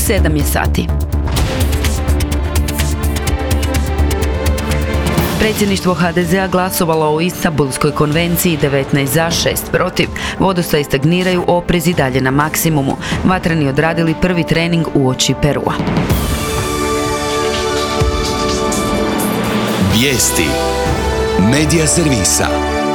7 je sati. Predsjedništvo HDZ-a glasovalo o Istanbulskoj konvenciji 19 za, 6 protiv. Vodostaji stagniraju, oprez i dalje na maksimumu. Vatreni odradili prvi trening uoči Perua. Vijesti Medija servisa.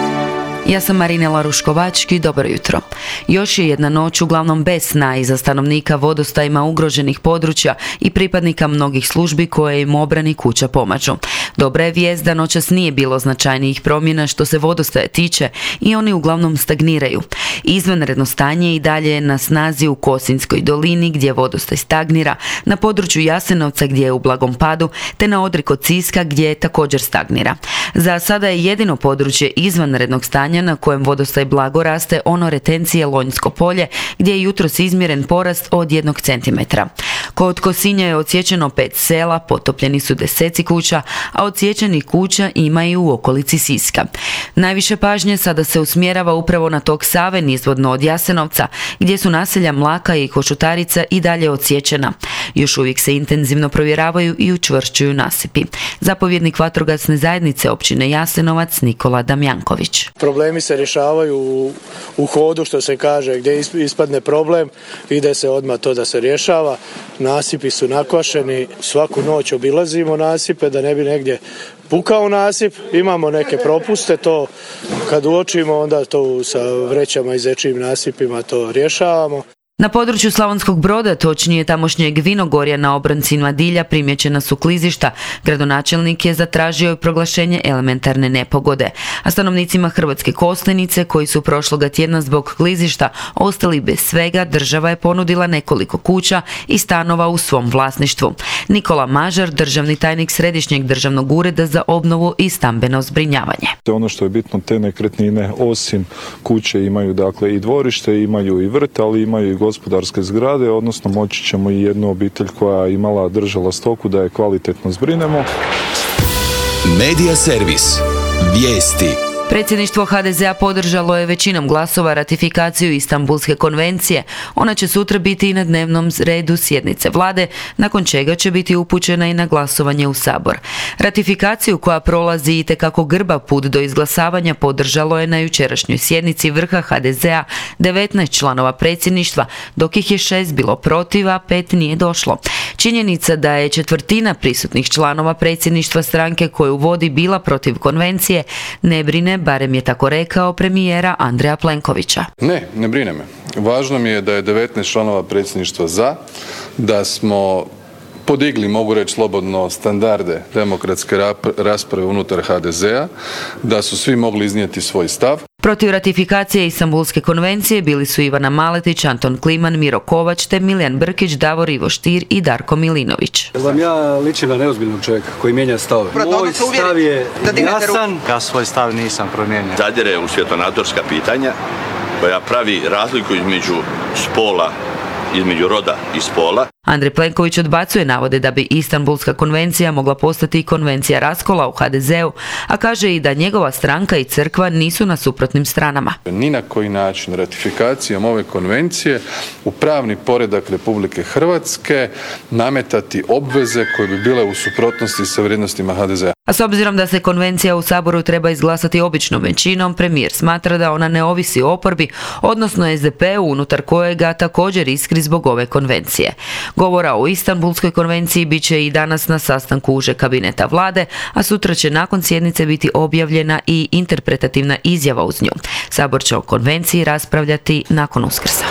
Ja sam Marinela Ruškovački, dobro jutro. Još je jedna noć uglavnom bez sna i za stanovnika vodostajima ugroženih područja i pripadnika mnogih službi koje im obrani kuća pomažu. Dobra je vijest da noćas nije bilo značajnijih promjena što se vodostaje tiče i oni uglavnom stagniraju. Izvanredno stanje i dalje je na snazi u Kosinjskoj dolini gdje vodostaj stagnira, na području Jasenovca gdje je u blagom padu, te na odri kod Siska gdje također stagnira. Za sada je jedino područje izvanrednog stanja na kojem vodostaj blago raste ono retencije Lonjsko polje gdje je jutros izmjeren porast od 1 centimetra. Kod Kosinja je odsječeno 5 sela, potopljeni su 10 kuća, a odsječenih kuća ima i u okolici Siska. Najviše pažnje sada se usmjerava upravo na tok Save nizvodno od Jasenovca, gdje su naselja Mlaka i Košutarica i dalje odsječena. Još uvijek se intenzivno provjeravaju i učvršćuju nasipi. Zapovjednik vatrogasne zajednice općine Jasenovac Nikola Damjanković. Problemi se rješavaju u hodu, što se kaže, gdje ispadne problem, ide se odmah to da se rješava. Nasipi su nakvašeni, svaku noć obilazimo nasipe da ne bi negdje pukao nasip, imamo neke propuste, to kad uočimo onda to sa vrećama i zečijim nasipima to rješavamo. Na području Slavonskog Broda, točnije tamošnjeg Vinogorja na obronci Invadilja, primjećena su klizišta. Gradonačelnik je zatražio i proglašenje elementarne nepogode. A stanovnicima Hrvatske Kostajnice, koji su prošloga tjedna zbog klizišta ostali bez svega, država je ponudila nekoliko kuća i stanova u svom vlasništvu. Nikola Mažar, državni tajnik Središnjeg državnog ureda za obnovu i stambeno zbrinjavanje. Ono što je bitno, te nekretnine osim kuće imaju dakle i dvorište, imaju i vrt, ali imaju i gospodarske zgrade, odnosno moći ćemo i jednu obitelj koja je držala stoku da je kvalitetno zbrinemo. Medija servis. Vijesti. Predsjedništvo HDZ-a podržalo je većinom glasova ratifikaciju Istanbulske konvencije. Ona će sutra biti i na dnevnom redu sjednice vlade, nakon čega će biti upućena i na glasovanje u Sabor. Ratifikaciju koja prolazi itekako grba put do izglasavanja podržalo je na jučerašnjoj sjednici vrha HDZ-a 19 članova predsjedništva, dok ih je 6 bilo protiv, a 5 nije došlo. Činjenica da je 1/4 prisutnih članova predsjedništva stranke koju vodi bila protiv konvencije ne brine, barem je tako rekao premijera Andreja Plenkovića. Ne brine me. Važno mi je da je 19 članova predsjedništva za, da smo podigli, mogu reći slobodno, standarde demokratske rasprave unutar HDZ-a, da su svi mogli iznijeti svoj stav. Protiv ratifikacije Istanbulske konvencije bili su Ivana Maletić, Anton Kliman, Miro Kovač te Milijan Brkić, Davor Ivo Stier i Darko Milinović. Vam ja ličim na neozbiljnog čovjeka koji mijenja stav. Moj stav je jasan. Ja svoj stav nisam promijenio. Zadire u svjetonazorska pitanja koja pravi razliku između spola, između roda i spola. Andrej Plenković odbacuje navode da bi Istanbulska konvencija mogla postati konvencija raskola u HDZ-u, a kaže i da njegova stranka i crkva nisu na suprotnim stranama. Ni na koji način ratifikacijom ove konvencije u pravni poredak Republike Hrvatske nametati obveze koje bi bile u suprotnosti sa vrijednostima HDZ-a. A s obzirom da se konvencija u Saboru treba izglasati običnom većinom, premijer smatra da ona ne ovisi o oporbi, odnosno SDP-u unutar kojega također iskri zbog ove konvencije. Govora o Istanbulskoj konvenciji bit će i danas na sastanku uže kabineta vlade, a sutra će nakon sjednice biti objavljena i interpretativna izjava uz nju. Sabor će o konvenciji raspravljati nakon Uskrsa.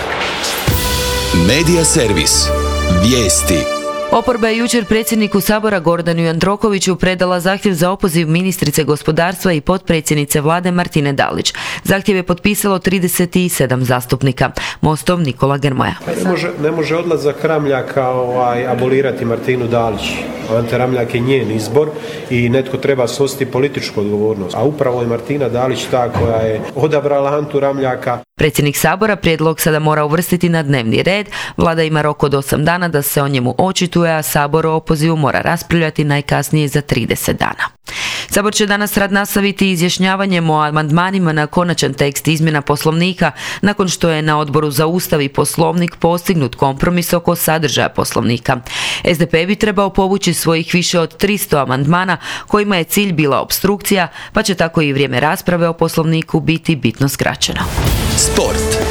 Medija servis. Vijesti. Oporba je jučer predsjedniku Sabora Gordanu Jandrokoviću predala zahtjev za opoziv ministrice gospodarstva i potpredsjednice vlade Martine Dalić. Zahtjev je potpisalo 37 zastupnika. Mostov Nikola Grmoja. Ne može odlazak Ramljaka abolirati Martinu Dalić. Ante Ramljak je njen izbor i netko treba snositi političku odgovornost. A upravo je Martina Dalić ta koja je odabrala Antu Ramljaka. Predsjednik Sabora prijedlog sada mora uvrstiti na dnevni red. Vlada ima rok od 8 dana da se o njemu očituje, a Sabor o opozivu mora raspravljati najkasnije za 30 dana. Sabor će danas rad nastaviti izjašnjavanjem o amandmanima na konačan tekst izmjena Poslovnika, nakon što je na Odboru za Ustav i Poslovnik postignut kompromis oko sadržaja Poslovnika. SDP bi trebao povući svojih više od 300 amandmana kojima je cilj bila opstrukcija, pa će tako i vrijeme rasprave o Poslovniku biti bitno skraćeno. Sport.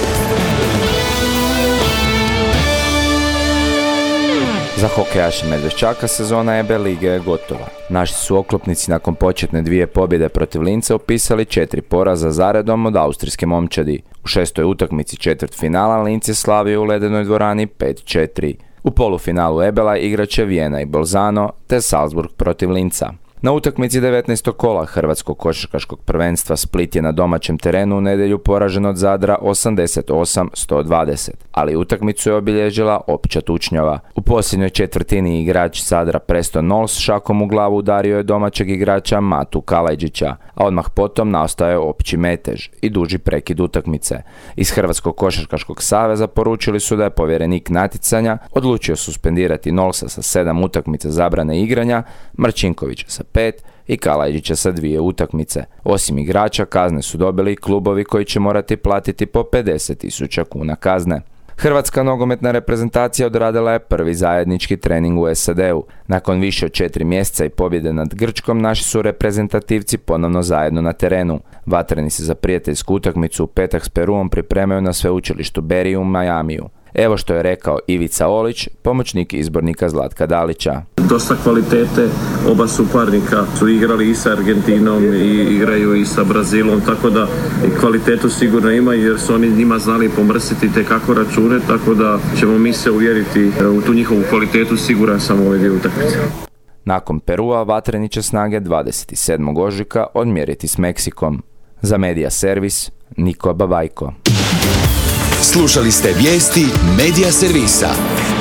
Za hokejaše Medveščaka sezona EB lige je gotova. Naši su oklopnici nakon početne 2 pobjede protiv Linca upisali 4 poraza zaredom od austrijske momčadi. U 6. utakmici četvrtfinala Linz je slavio u ledenoj dvorani 5-4. U polufinalu EBEL-a igrat će Vijena i Bolzano te Salzburg protiv Linca. Na utakmici 19. kola Hrvatskog košarkaškog prvenstva Split je na domaćem terenu u nedjelju poražen od Zadra 88-120, ali utakmicu je obilježila opća tučnjava. U posljednjoj četvrtini igrač Zadra Preston Knowles s šakom u glavu udario je domaćeg igrača Matu Kalajdžića, a odmah potom nastao je opći metež i duži prekid utakmice. Iz Hrvatskog košarkaškog saveza poručili su da je povjerenik natjecanja odlučio suspendirati Knowlesa sa 7 utakmica zabrane igranja, Marčinkovića sa 5 i Kalajdžića sa 2 utakmice. Osim igrača, kazne su dobili i klubovi koji će morati platiti po 50.000 kuna kazne. Hrvatska nogometna reprezentacija odradila je prvi zajednički trening u SAD-u. Nakon više od 4 mjeseca i pobjede nad Grčkom, naši su reprezentativci ponovno zajedno na terenu. Vatreni se za prijateljsku utakmicu u petak s Peruom pripremaju na sveučilištu Berry u Majamiju. Evo što je rekao Ivica Olić, pomoćnik izbornika Zlatka Dalića. Dosta kvalitete, oba suparnika su igrali i sa Argentinom i igraju i sa Brazilom, tako da kvalitetu sigurno imaju jer su oni njima znali pomrsiti tekako račune, tako da ćemo mi se uvjeriti u tu njihovu kvalitetu, siguran sam ove 2 utakmice. Nakon Perua vatreni će snage 27. ožujka odmjeriti s Meksikom. Za Medija Servis, Niko Babajko. Slušali ste vijesti Medija Servisa.